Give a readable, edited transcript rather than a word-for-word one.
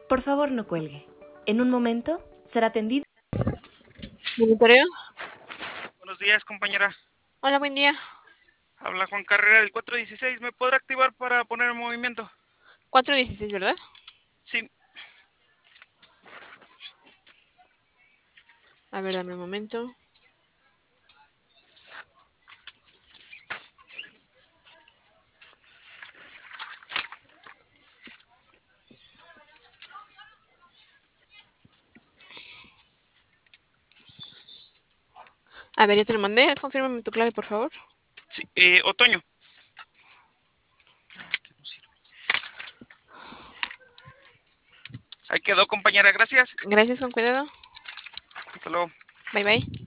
Por favor, no cuelgue. En un momento será atendido. ¿Monitoreo? Buenos días, compañera. Hola, buen día. Habla Juan Carrera del 416. ¿Me podrá activar para poner en movimiento? 416, ¿verdad? Sí. A ver, dame un momento. A ver, ya te lo mandé. Confírmame tu clave, por favor. Sí. Otoño. Ahí quedó, compañera. Gracias. Gracias, con cuidado. Hasta luego. Bye, bye.